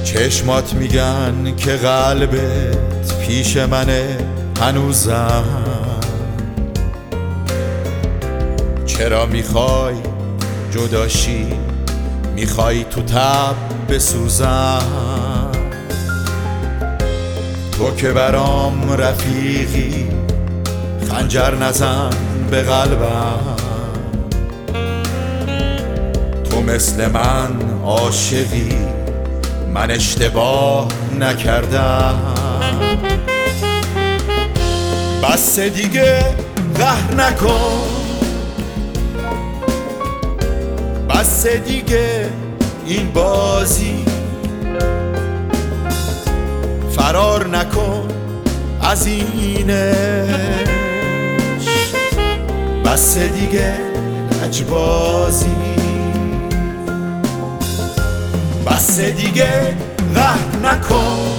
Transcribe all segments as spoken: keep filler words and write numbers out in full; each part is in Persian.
چشمات میگن که قلبت پیش منه هنوزم. چرا میخوای جداشی، میخوای تو تب بسوزم؟ تو که برام رفیقی، خنجر نزن به قلبم. تو مثل من عاشقی، من اشتباه نکردم. بس دیگه قهر نکن، بس دیگه این بازی. فرار نکن از اینش، بس دیگه لجبازی. بس دیگه قهر نکن،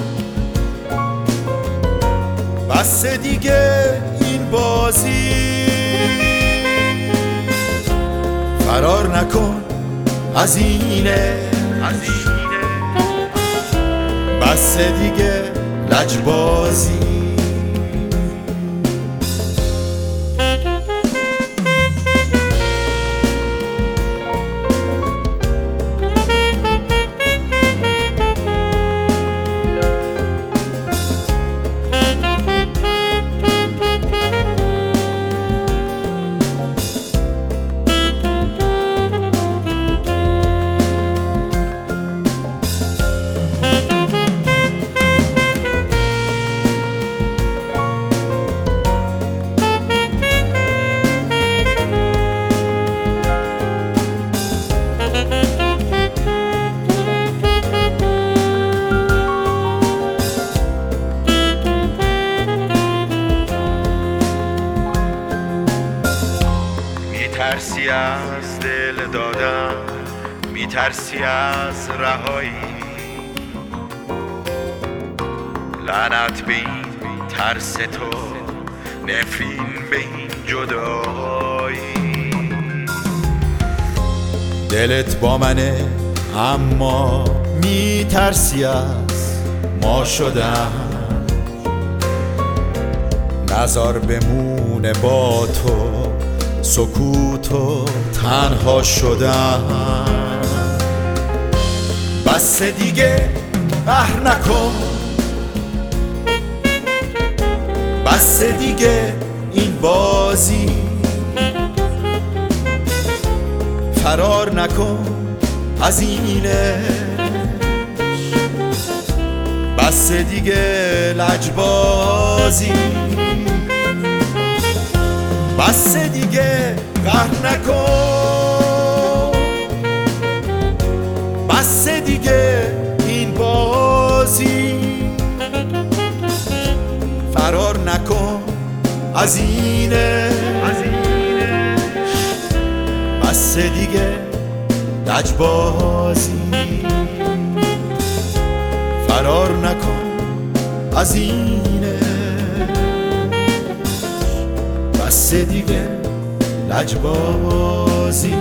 بس دیگه این بازی. فرار نکن از اینه، بس دیگه لجبازی. میترسی از دل دادن، میترسی از رهایی. لعنت به این ترس تو، نفرین به این جدایی. دلت با منه اما میترسی از ما شدن. نزار بمونه با تو سکوت و تنها شدن. بس دیگه قهر نکن، بس دیگه این بازی. فرار نکن از اینش، بس دیگه لجبازی. بس دیگه قهر نکن، بس دیگه این بازی. فرار نکن از اینه، بس دیگه لجبازی. فرار نکن از اینه، بس دیگه لجبازی.